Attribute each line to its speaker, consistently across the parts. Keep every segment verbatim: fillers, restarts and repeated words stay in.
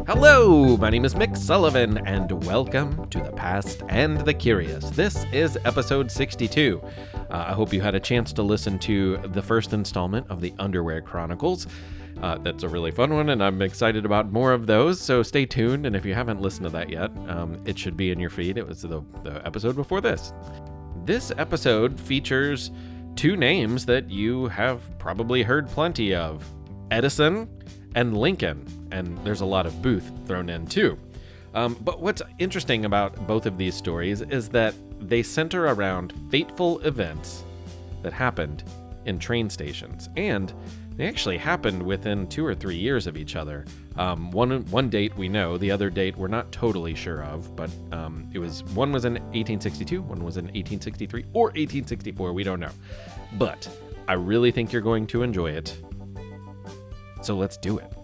Speaker 1: Hello, my name is Mick Sullivan, and welcome to The Past and the Curious. This is episode sixty-two. Uh, I hope you had a chance to listen to the first installment of the Underwear Chronicles. Uh, that's a really fun one, and I'm excited about more of those, so stay tuned. And if you haven't listened to that yet, um, it should be in your feed. It was the, the episode before this. This episode features two names that you have probably heard plenty of: Edison and Lincoln. And there's a lot of Booth thrown in too. Um, but what's interesting about both of these stories is that they center around fateful events that happened in train stations. And they actually happened within two or three years of each other. Um, one one date we know, the other date we're not totally sure of, but um, it was one was in eighteen sixty-two, one was in eighteen sixty-three or eighteen sixty-four, we don't know. But I really think you're going to enjoy it. So let's do it.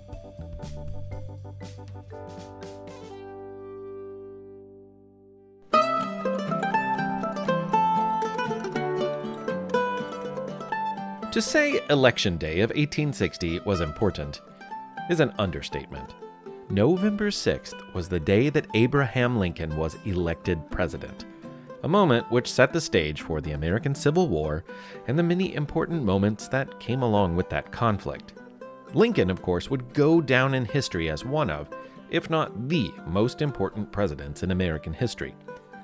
Speaker 1: To say Election Day of eighteen sixty was important is an understatement. November sixth was the day that Abraham Lincoln was elected president, a moment which set the stage for the American Civil War and the many important moments that came along with that conflict. Lincoln, of course, would go down in history as one of, if not the most important presidents in American history.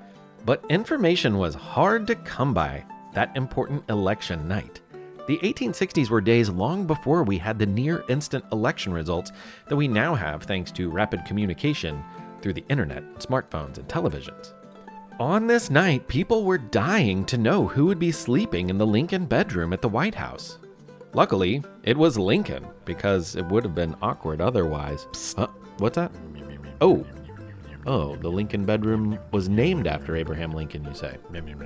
Speaker 1: But information was hard to come by that important election night. The eighteen sixties were days long before we had the near-instant election results that we now have thanks to rapid communication through the internet, smartphones, and televisions. On this night, people were dying to know who would be sleeping in the Lincoln bedroom at the White House. Luckily, it was Lincoln, because it would have been awkward otherwise. Psst, uh, what's that? Oh, oh, the Lincoln bedroom was named after Abraham Lincoln, you say?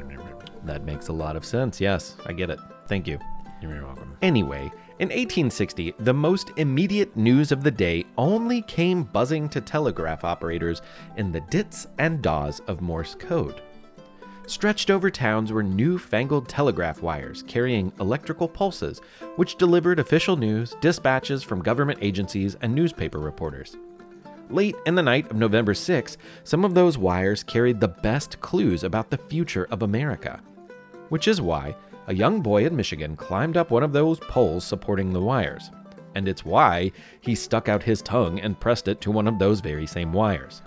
Speaker 1: That makes a lot of sense. Yes, I get it. Thank you. You're welcome. Anyway, in eighteen sixty, the most immediate news of the day only came buzzing to telegraph operators in the dits and dahs of Morse code. Stretched over towns were newfangled telegraph wires carrying electrical pulses, which delivered official news, dispatches from government agencies, and newspaper reporters. Late in the night of November sixth, some of those wires carried the best clues about the future of America, which is why a young boy in Michigan climbed up one of those poles supporting the wires, and it's why he stuck out his tongue and pressed it to one of those very same wires.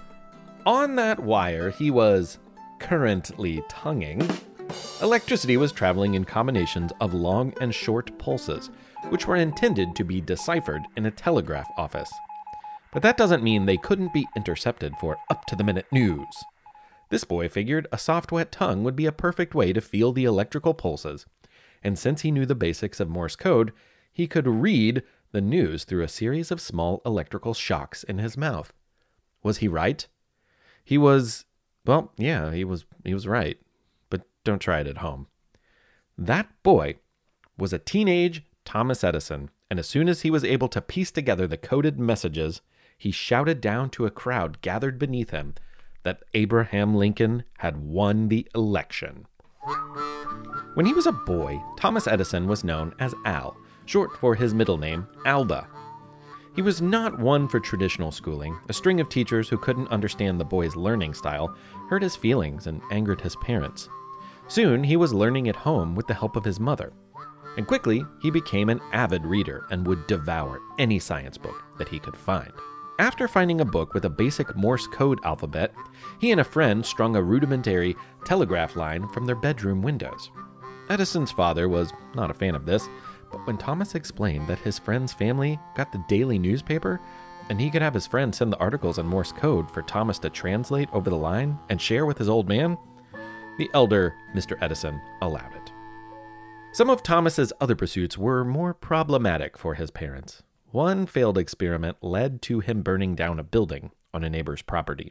Speaker 1: On that wire he was currently tonguing, electricity was traveling in combinations of long and short pulses, which were intended to be deciphered in a telegraph office. But that doesn't mean they couldn't be intercepted for up-to-the-minute news. This boy figured a soft, wet tongue would be a perfect way to feel the electrical pulses, and since he knew the basics of Morse code, he could read the news through a series of small electrical shocks in his mouth. Was he right? He was, well, yeah, he was, he was right, but don't try it at home. That boy was a teenage Thomas Edison, and as soon as he was able to piece together the coded messages, he shouted down to a crowd gathered beneath him that Abraham Lincoln had won the election. When he was a boy, Thomas Edison was known as Al, short for his middle name, Alba. He was not one for traditional schooling. A string of teachers who couldn't understand the boy's learning style hurt his feelings and angered his parents. Soon, he was learning at home with the help of his mother. And quickly, he became an avid reader and would devour any science book that he could find. After finding a book with a basic Morse code alphabet, he and a friend strung a rudimentary telegraph line from their bedroom windows. Edison's father was not a fan of this, but when Thomas explained that his friend's family got the daily newspaper, and he could have his friend send the articles in Morse code for Thomas to translate over the line and share with his old man, the elder Mister Edison allowed it. Some of Thomas's other pursuits were more problematic for his parents. One failed experiment led to him burning down a building on a neighbor's property.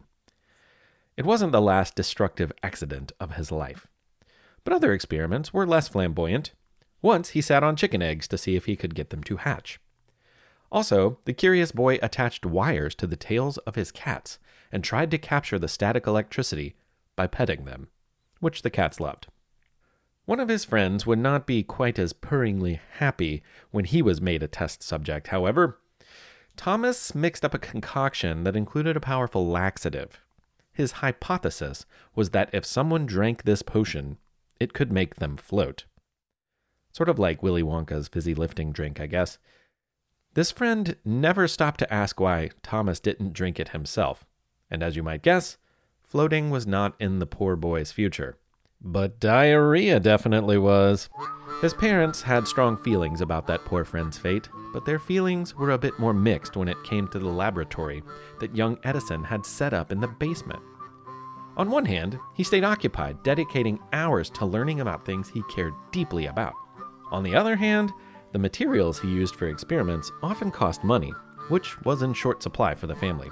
Speaker 1: It wasn't the last destructive accident of his life, but other experiments were less flamboyant. Once he sat on chicken eggs to see if he could get them to hatch. Also, the curious boy attached wires to the tails of his cats and tried to capture the static electricity by petting them, which the cats loved. One of his friends would not be quite as purringly happy when he was made a test subject, however. Thomas mixed up a concoction that included a powerful laxative. His hypothesis was that if someone drank this potion, it could make them float. Sort of like Willy Wonka's fizzy lifting drink, I guess. This friend never stopped to ask why Thomas didn't drink it himself. And as you might guess, floating was not in the poor boy's future. But diarrhea definitely was. His parents had strong feelings about that poor friend's fate, but their feelings were a bit more mixed when it came to the laboratory that young Edison had set up in the basement. On one hand, he stayed occupied, dedicating hours to learning about things he cared deeply about. On the other hand, the materials he used for experiments often cost money, which was in short supply for the family.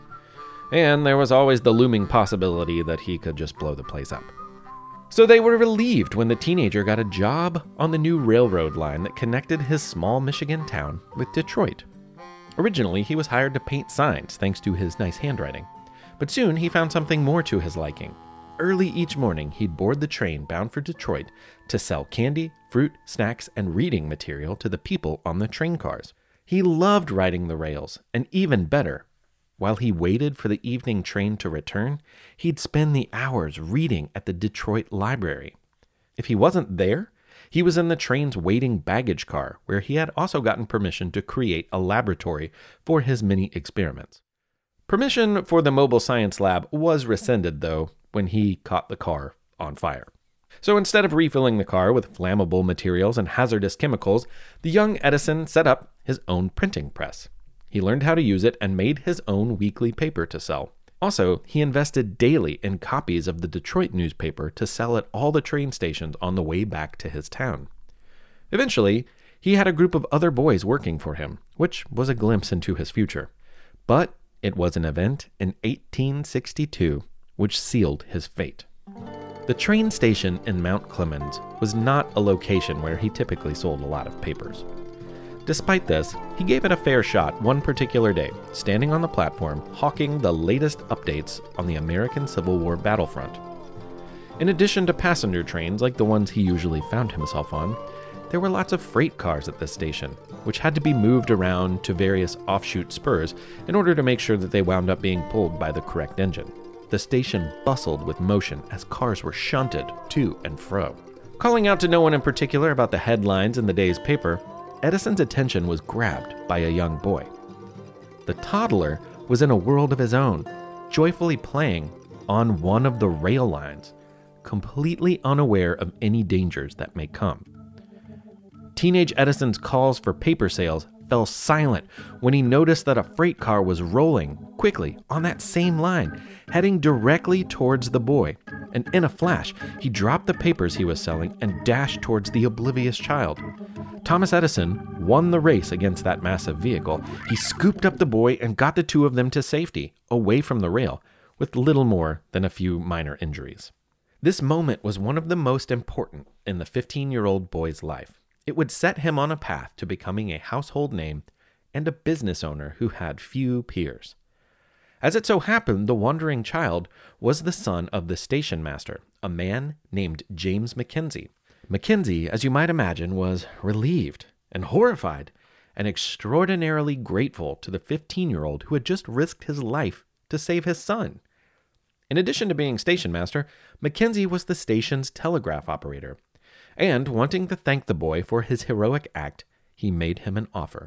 Speaker 1: And there was always the looming possibility that he could just blow the place up. So they were relieved when the teenager got a job on the new railroad line that connected his small Michigan town with Detroit. Originally, he was hired to paint signs thanks to his nice handwriting, but soon he found something more to his liking. Early each morning, he'd board the train bound for Detroit to sell candy, fruit, snacks, and reading material to the people on the train cars. He loved riding the rails, and even better, while he waited for the evening train to return, he'd spend the hours reading at the Detroit Library. If he wasn't there, he was in the train's waiting baggage car, where he had also gotten permission to create a laboratory for his mini experiments. Permission for the mobile science lab was rescinded, though, when he caught the car on fire. So instead of refilling the car with flammable materials and hazardous chemicals, the young Edison set up his own printing press. He learned how to use it and made his own weekly paper to sell. Also, he invested daily in copies of the Detroit newspaper to sell at all the train stations on the way back to his town. Eventually, he had a group of other boys working for him, which was a glimpse into his future. But it was an event in eighteen sixty-two which sealed his fate. The train station in Mount Clemens was not a location where he typically sold a lot of papers. Despite this, he gave it a fair shot one particular day, standing on the platform, hawking the latest updates on the American Civil War battlefront. In addition to passenger trains like the ones he usually found himself on, there were lots of freight cars at this station, which had to be moved around to various offshoot spurs in order to make sure that they wound up being pulled by the correct engine. The station bustled with motion as cars were shunted to and fro. Calling out to no one in particular about the headlines in the day's paper, Edison's attention was grabbed by a young boy. The toddler was in a world of his own, joyfully playing on one of the rail lines, completely unaware of any dangers that may come. Teenage Edison's calls for paper sales fell silent when he noticed that a freight car was rolling quickly on that same line, heading directly towards the boy. And in a flash, he dropped the papers he was selling and dashed towards the oblivious child. Thomas Edison won the race against that massive vehicle. He scooped up the boy and got the two of them to safety, away from the rail, with little more than a few minor injuries. This moment was one of the most important in the fifteen-year-old boy's life. It would set him on a path to becoming a household name and a business owner who had few peers. As it so happened, the wandering child was the son of the station master, a man named James Mackenzie. Mackenzie, as you might imagine, was relieved and horrified and extraordinarily grateful to the fifteen-year-old who had just risked his life to save his son. In addition to being station master, Mackenzie was the station's telegraph operator. And wanting to thank the boy for his heroic act, he made him an offer.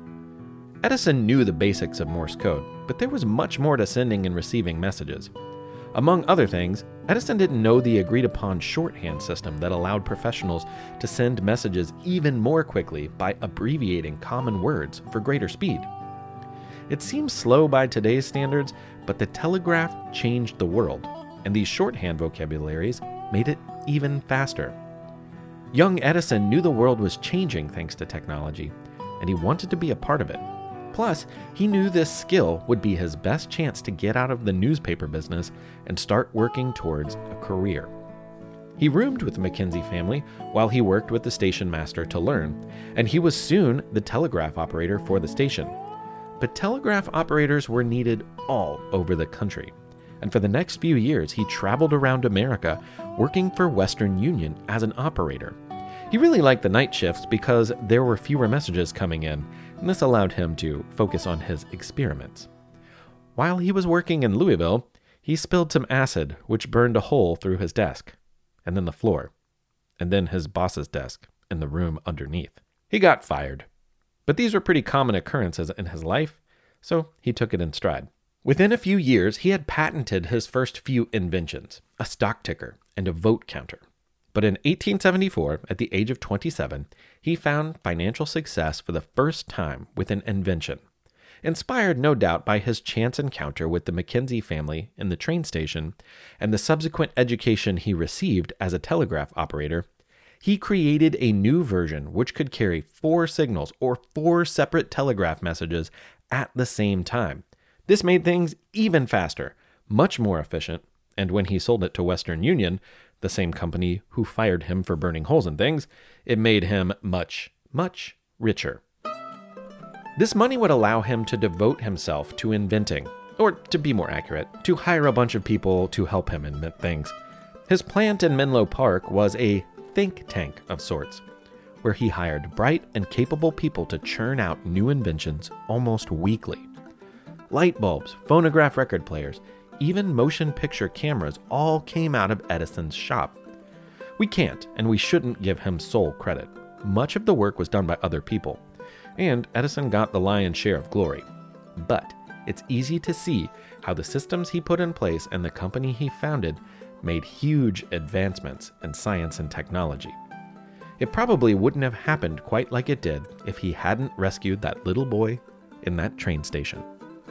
Speaker 1: Edison knew the basics of Morse code, but there was much more to sending and receiving messages. Among other things, Edison didn't know the agreed-upon shorthand system that allowed professionals to send messages even more quickly by abbreviating common words for greater speed. It seems slow by today's standards, but the telegraph changed the world, and these shorthand vocabularies made it even faster. Young Edison knew the world was changing thanks to technology, and he wanted to be a part of it. Plus, he knew this skill would be his best chance to get out of the newspaper business and start working towards a career. He roomed with the Mackenzie family while he worked with the station master to learn, and he was soon the telegraph operator for the station. But telegraph operators were needed all over the country, and for the next few years he traveled around America working for Western Union as an operator. He really liked the night shifts because there were fewer messages coming in, and this allowed him to focus on his experiments. While he was working in Louisville, he spilled some acid, which burned a hole through his desk, and then the floor, and then his boss's desk in the room underneath. He got fired. But these were pretty common occurrences in his life, so he took it in stride. Within a few years, he had patented his first few inventions, a stock ticker and a vote counter. But in eighteen seventy-four, at the age of twenty-seven, he found financial success for the first time with an invention. Inspired no doubt by his chance encounter with the Mackenzie family in the train station and the subsequent education he received as a telegraph operator, he created a new version which could carry four signals or four separate telegraph messages at the same time. This made things even faster, much more efficient, and when he sold it to Western Union, the same company who fired him for burning holes in things, it made him much, much richer. This money would allow him to devote himself to inventing, or to be more accurate, to hire a bunch of people to help him invent things. His plant in Menlo Park was a think tank of sorts, where he hired bright and capable people to churn out new inventions almost weekly. Light bulbs, phonograph record players, even motion picture cameras all came out of Edison's shop. We can't and we shouldn't give him sole credit. Much of the work was done by other people, and Edison got the lion's share of glory. But it's easy to see how the systems he put in place and the company he founded made huge advancements in science and technology. It probably wouldn't have happened quite like it did if he hadn't rescued that little boy in that train station.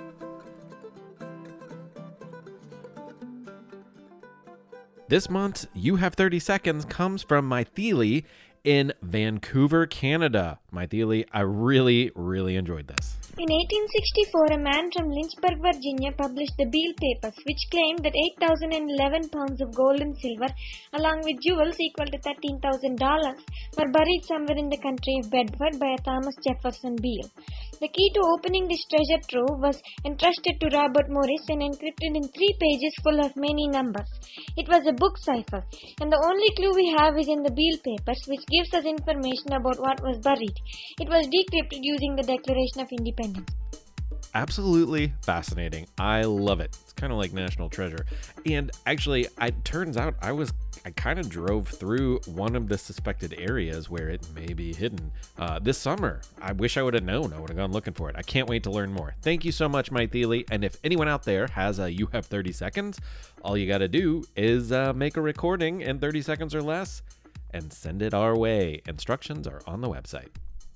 Speaker 1: This month's You Have thirty Seconds comes from Mythili in Vancouver, Canada. Mythili, I really, really enjoyed this.
Speaker 2: In eighteen sixty-four, a man from Lynchburg, Virginia published the Beale Papers, which claimed that eight thousand eleven pounds of gold and silver, along with jewels equal to thirteen thousand dollars, were buried somewhere in the country of Bedford by a Thomas Jefferson Beale. The key to opening this treasure trove was entrusted to Robert Morris and encrypted in three pages full of many numbers. It was a book cipher, and the only clue we have is in the Beale Papers, which gives us information about what was buried. It was decrypted using the Declaration of Independence.
Speaker 1: Absolutely fascinating. I love it. It's kind of like National Treasure. And actually, it turns out I was I kind of drove through one of the suspected areas where it may be hidden uh, this summer. I wish I would have known. I would have gone looking for it. I can't wait to learn more. Thank you so much, Mythili. And if anyone out there has a You Have thirty seconds, all you got to do is uh, make a recording in thirty seconds or less and send it our way. Instructions are on the website.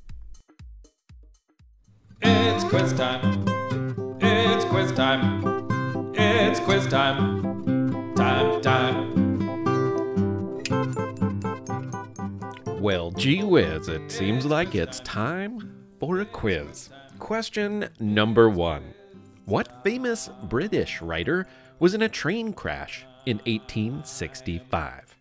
Speaker 3: It's quiz time. It's quiz time. It's quiz time. Time, time.
Speaker 1: Well, gee whiz, it seems like it's time for a quiz. Question number one. What famous British writer was in a train crash in eighteen sixty-five?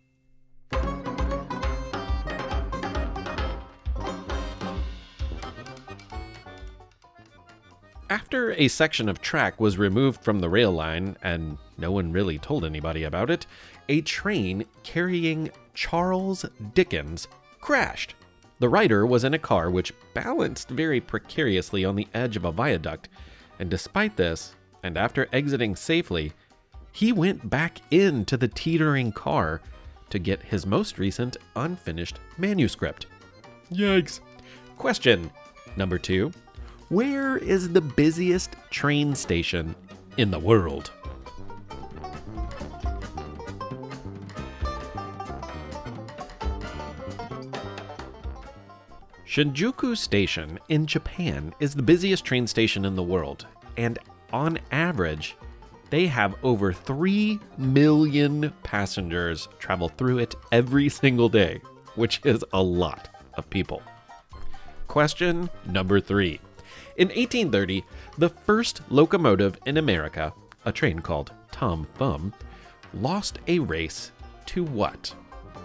Speaker 1: After a section of track was removed from the rail line, and no one really told anybody about it, a train carrying Charles Dickens crashed. The writer was in a car which balanced very precariously on the edge of a viaduct, and despite this, and after exiting safely, he went back into the teetering car to get his most recent unfinished manuscript. Yikes. Question number two. Where is the busiest train station in the world? Shinjuku Station in Japan is the busiest train station in the world, and on average, they have over three million passengers travel through it every single day, which is a lot of people. Question number three. In eighteen thirty, the first locomotive in America, a train called Tom Thumb, lost a race to what?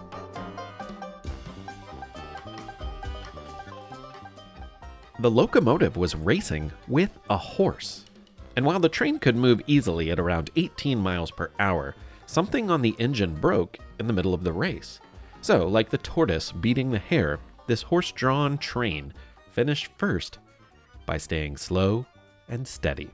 Speaker 1: The locomotive was racing with a horse. And while the train could move easily at around eighteen miles per hour, something on the engine broke in the middle of the race. So, like the tortoise beating the hare, this horse-drawn train finished first by staying slow and steady.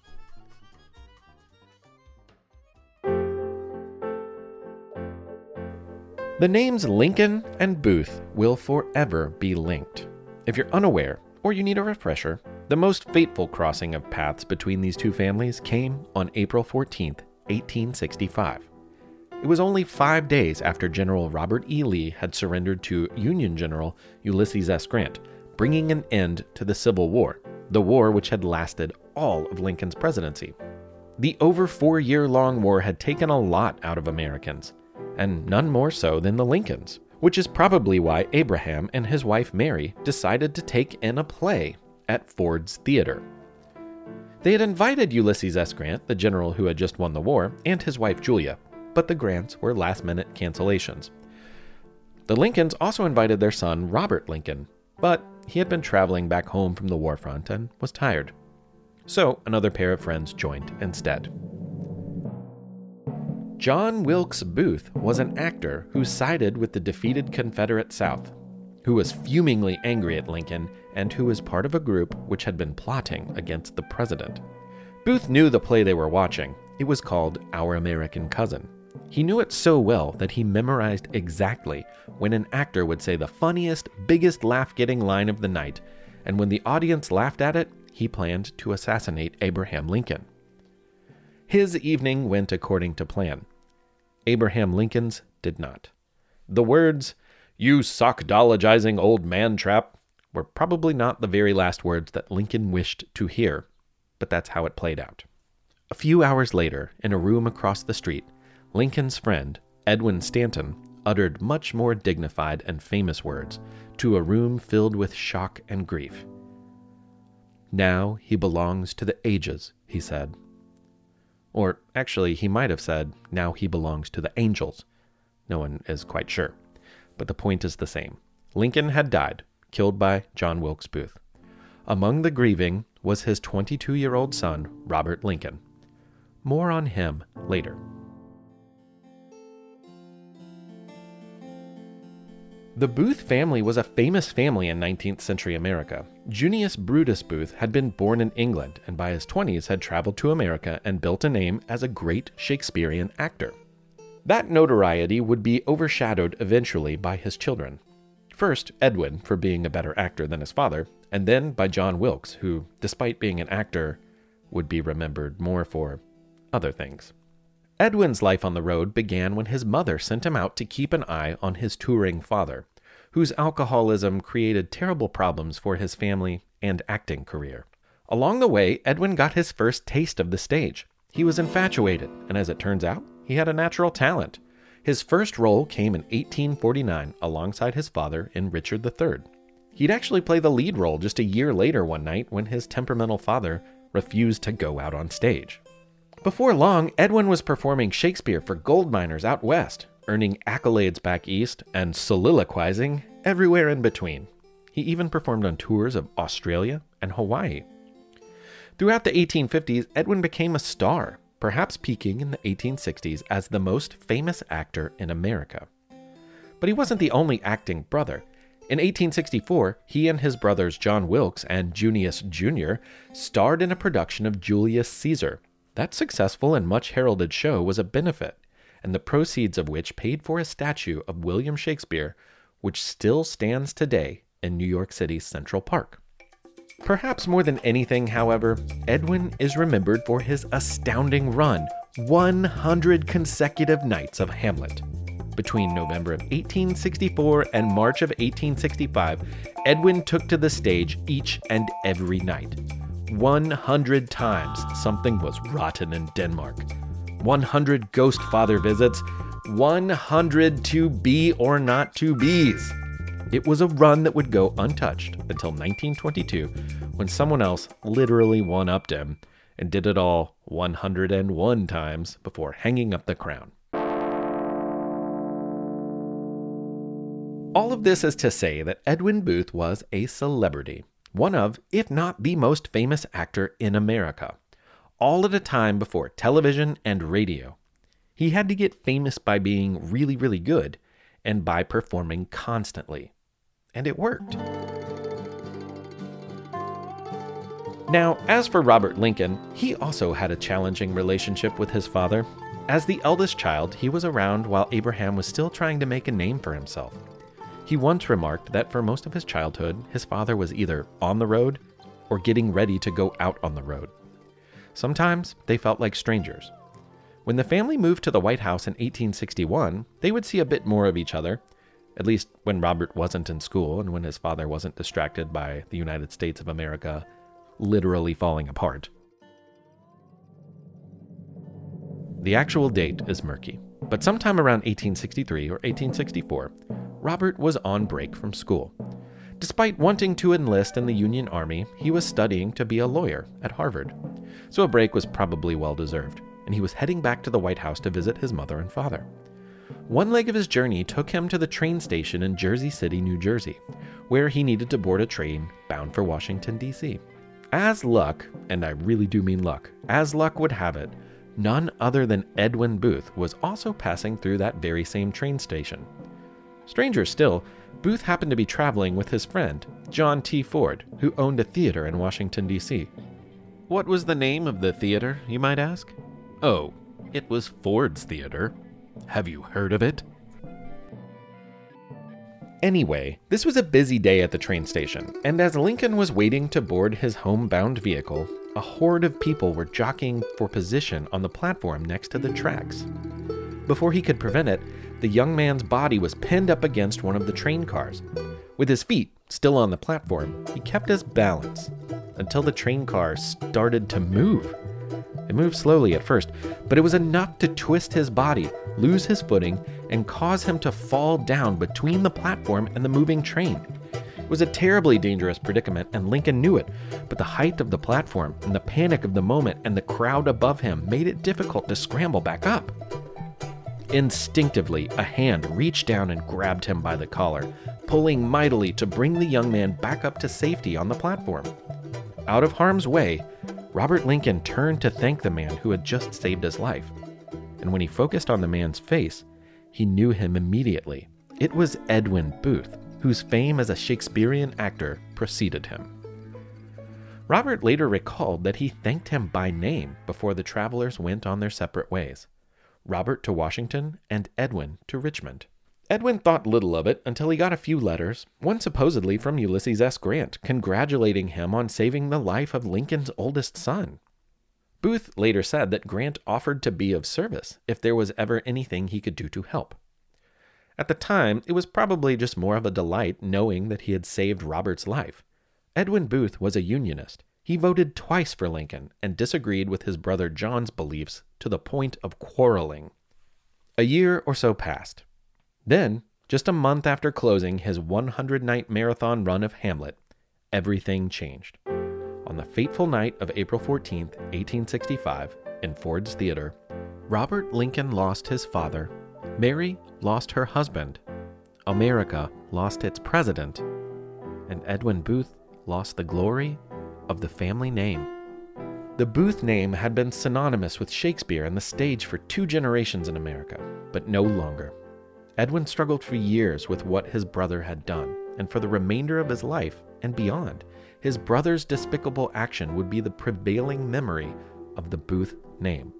Speaker 1: The names Lincoln and Booth will forever be linked. If you're unaware, or you need a refresher, the most fateful crossing of paths between these two families came on April fourteenth, eighteen sixty-five. It was only five days after General Robert E. Lee had surrendered to Union General Ulysses S. Grant, bringing an end to the Civil War, the war which had lasted all of Lincoln's presidency. The over four-year-long war had taken a lot out of Americans, and none more so than the Lincolns, which is probably why Abraham and his wife Mary decided to take in a play at Ford's Theater. They had invited Ulysses S. Grant, the general who had just won the war, and his wife Julia, but the Grants were last-minute cancellations. The Lincolns also invited their son Robert Lincoln, but he had been traveling back home from the war front and was tired. So another pair of friends joined instead. John Wilkes Booth was an actor who sided with the defeated Confederate South, who was fumingly angry at Lincoln, and who was part of a group which had been plotting against the president. Booth knew the play they were watching. It was called Our American Cousin. He knew it so well that he memorized exactly when an actor would say the funniest, biggest laugh-getting line of the night, and when the audience laughed at it, he planned to assassinate Abraham Lincoln. His evening went according to plan. Abraham Lincoln's did not. The words, "You sockdologizing old man-trap," were probably not the very last words that Lincoln wished to hear, but that's how it played out. A few hours later, in a room across the street, Lincoln's friend, Edwin Stanton, uttered much more dignified and famous words to a room filled with shock and grief. "Now he belongs to the ages," he said. Or actually, he might have said, "Now he belongs to the angels." No one is quite sure, but the point is the same. Lincoln had died, killed by John Wilkes Booth. Among the grieving was his twenty-two-year-old son, Robert Lincoln. More on him later. The Booth family was a famous family in nineteenth century America. Junius Brutus Booth had been born in England and by his twenties had traveled to America and built a name as a great Shakespearean actor. That notoriety would be overshadowed eventually by his children. First, Edwin, for being a better actor than his father, and then by John Wilkes, who, despite being an actor, would be remembered more for other things. Edwin's life on the road began when his mother sent him out to keep an eye on his touring father, whose alcoholism created terrible problems for his family and acting career. Along the way, Edwin got his first taste of the stage. He was infatuated, and as it turns out, he had a natural talent. His first role came in eighteen forty-nine alongside his father in Richard the Third. He'd actually play the lead role just a year later one night when his temperamental father refused to go out on stage. Before long, Edwin was performing Shakespeare for gold miners out west, earning accolades back east, and soliloquizing everywhere in between. He even performed on tours of Australia and Hawaii. Throughout the eighteen fifties, Edwin became a star, perhaps peaking in the eighteen sixties as the most famous actor in America. But he wasn't the only acting brother. In eighteen sixty-four, he and his brothers John Wilkes and Junius Junior starred in a production of Julius Caesar. That successful and much heralded show was a benefit, and the proceeds of which paid for a statue of William Shakespeare, which still stands today in New York City's Central Park. Perhaps more than anything, however, Edwin is remembered for his astounding run, one hundred consecutive nights of Hamlet. Between November of eighteen sixty-four and March of eighteen sixty-five, Edwin took to the stage each and every night. one hundred times something was rotten in Denmark. one hundred ghost father visits. one hundred to be or not to be's. It was a run that would go untouched until nineteen twenty-two, when someone else literally one-upped him and did it all one hundred one times before hanging up the crown. All of this is to say that Edwin Booth was a celebrity. One of, if not the most famous actor in America, all at a time before television and radio. He had to get famous by being really, really good, and by performing constantly. And it worked. Now, as for Robert Lincoln, he also had a challenging relationship with his father. As the eldest child, he was around while Abraham was still trying to make a name for himself. He once remarked that for most of his childhood, his father was either on the road or getting ready to go out on the road. Sometimes they felt like strangers. When the family moved to the White House in eighteen sixty-one, they would see a bit more of each other, at least when Robert wasn't in school and when his father wasn't distracted by the United States of America literally falling apart. The actual date is murky, but sometime around eighteen sixty-three or eighteen sixty-four, Robert was on break from school. Despite wanting to enlist in the Union Army, he was studying to be a lawyer at Harvard. So a break was probably well-deserved, and he was heading back to the White House to visit his mother and father. One leg of his journey took him to the train station in Jersey City, New Jersey, where he needed to board a train bound for Washington, D C. As luck, and I really do mean luck, as luck would have it, none other than Edwin Booth was also passing through that very same train station. Stranger still, Booth happened to be traveling with his friend, John T. Ford, who owned a theater in Washington, D C. What was the name of the theater, you might ask? Oh, it was Ford's Theater. Have you heard of it? Anyway, this was a busy day at the train station, and as Lincoln was waiting to board his homebound vehicle, a horde of people were jockeying for position on the platform next to the tracks. Before he could prevent it, the young man's body was pinned up against one of the train cars. With his feet still on the platform, he kept his balance until the train car started to move. It moved slowly at first, but it was enough to twist his body, lose his footing, and cause him to fall down between the platform and the moving train. It was a terribly dangerous predicament, and Lincoln knew it, but the height of the platform and the panic of the moment and the crowd above him made it difficult to scramble back up. Instinctively, a hand reached down and grabbed him by the collar, pulling mightily to bring the young man back up to safety on the platform. Out of harm's way, Robert Lincoln turned to thank the man who had just saved his life. And when he focused on the man's face, he knew him immediately. It was Edwin Booth, whose fame as a Shakespearean actor preceded him. Robert later recalled that he thanked him by name before the travelers went on their separate ways. Robert to Washington and Edwin to Richmond. Edwin thought little of it until he got a few letters, one supposedly from Ulysses S. Grant, congratulating him on saving the life of Lincoln's oldest son. Booth later said that Grant offered to be of service if there was ever anything he could do to help. At the time, it was probably just more of a delight knowing that he had saved Robert's life. Edwin Booth was a Unionist. He voted twice for Lincoln and disagreed with his brother John's beliefs to the point of quarreling. A year or so passed. Then, just a month after closing his one hundred night marathon run of Hamlet, everything changed. On the fateful night of April fourteenth, eighteen sixty-five, in Ford's Theater, Robert Lincoln lost his father, Mary lost her husband, America lost its president, and Edwin Booth lost the glory of the family name. The Booth name had been synonymous with Shakespeare and the stage for two generations in America, but no longer. Edwin struggled for years with what his brother had done, and for the remainder of his life and beyond, his brother's despicable action would be the prevailing memory of the Booth name.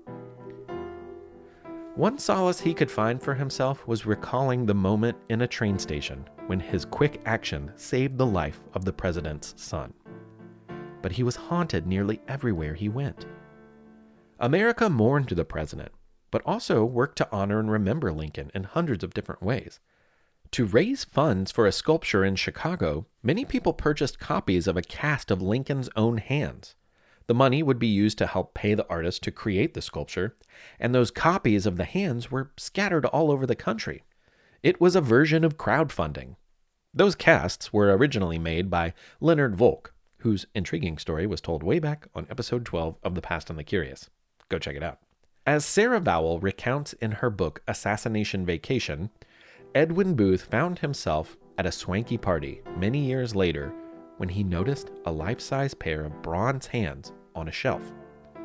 Speaker 1: One solace he could find for himself was recalling the moment in a train station when his quick action saved the life of the president's son. But he was haunted nearly everywhere he went. America mourned the president, but also worked to honor and remember Lincoln in hundreds of different ways. To raise funds for a sculpture in Chicago, many people purchased copies of a cast of Lincoln's own hands. The money would be used to help pay the artist to create the sculpture, and those copies of the hands were scattered all over the country. It was a version of crowdfunding. Those casts were originally made by Leonard Volk, whose intriguing story was told way back on episode twelve of The Past and the Curious. Go check it out. As Sarah Vowell recounts in her book Assassination Vacation, Edwin Booth found himself at a swanky party many years later when he noticed a life-size pair of bronze hands on a shelf.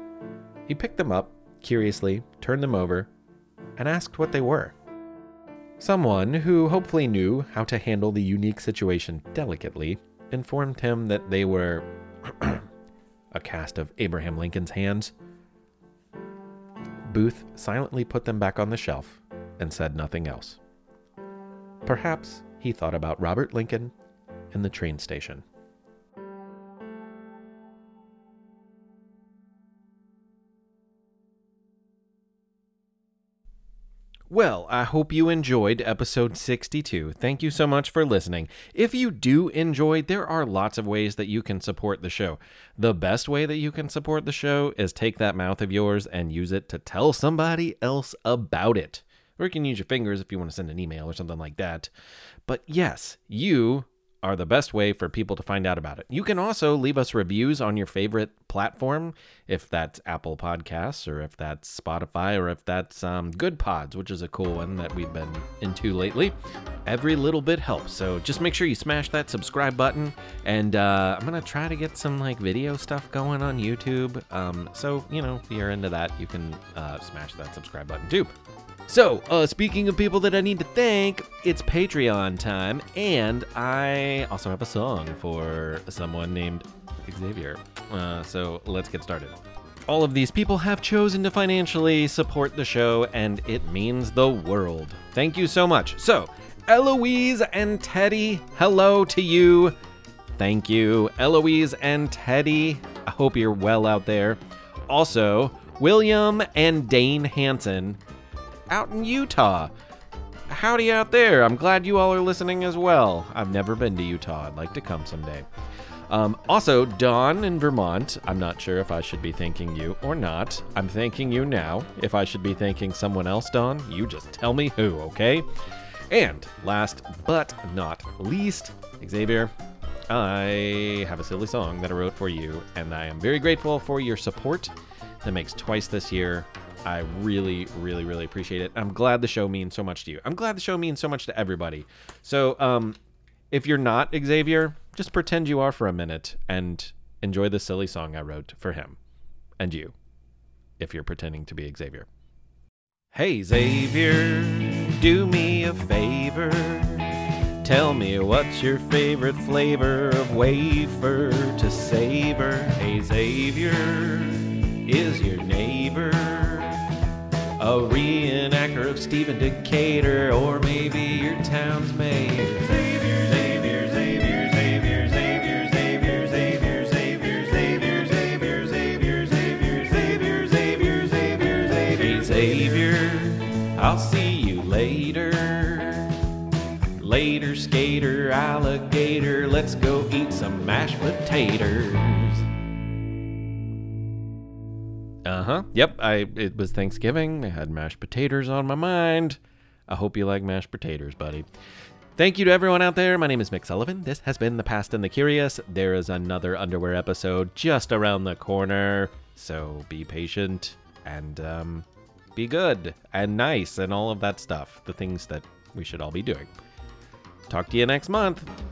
Speaker 1: He picked them up, curiously, turned them over, and asked what they were. Someone who hopefully knew how to handle the unique situation delicately informed him that they were a cast of Abraham Lincoln's hands. Booth silently put them back on the shelf and said nothing else. Perhaps he thought about Robert Lincoln in the train station. Well, I hope you enjoyed episode sixty-two. Thank you so much for listening. If you do enjoy, there are lots of ways that you can support the show. The best way that you can support the show is take that mouth of yours and use it to tell somebody else about it. Or you can use your fingers if you want to send an email or something like that. But yes, you are the best way for people to find out about it. You can also leave us reviews on your favorite platform, if that's Apple Podcasts, or if that's Spotify, or if that's um, Good Pods, which is a cool one that we've been into lately. Every little bit helps, so just make sure you smash that subscribe button, and uh, I'm going to try to get some like video stuff going on YouTube, um, so, you know, if you're into that, you can uh, smash that subscribe button too. So, uh, speaking of people that I need to thank, it's Patreon time, and I also have a song for someone named Xavier. Uh, so, let's get started. All of these people have chosen to financially support the show, and it means the world. Thank you so much. So, Eloise and Teddy, hello to you. Thank you, Eloise and Teddy. I hope you're well out there. Also, William and Dane Hansen, out in Utah. Howdy out there. I'm glad you all are listening as well. I've never been to Utah. I'd like to come someday. Um, also, Dawn in Vermont. I'm not sure if I should be thanking you or not. I'm thanking you now. If I should be thanking someone else, Dawn, you just tell me who, okay? And last but not least, Xavier, I have a silly song that I wrote for you, and I am very grateful for your support. That makes twice this year. I really, really, really appreciate it. I'm glad the show means so much to you. I'm glad the show means so much to everybody. So um, if you're not Xavier, just pretend you are for a minute and enjoy the silly song I wrote for him and you, if you're pretending to be Xavier. Hey, Xavier, do me a favor. Tell me what's your favorite flavor of wafer to savor. Hey, Xavier, is your neighbor a reenactor of Stephen Decatur, or maybe your town's mayor? Xavier, Xavier, Xavier, Xavier, Xavier, Xavier, Xavier, Xavier, Xavier, Xavier, Xavier, Xavier, Xavier, Xavier, Xavier, Xavier. Hey, Xavier, I'll see you later. Later, skater, alligator, let's go eat some mashed potatoes. Uh-huh. Yep, I it was Thanksgiving. I had mashed potatoes on my mind. I hope you like mashed potatoes, buddy. Thank you to everyone out there. My name is Mick Sullivan. This has been The Past and the Curious. There is another underwear episode just around the corner. So be patient and um, be good and nice and all of that stuff. The things that we should all be doing. Talk to you next month.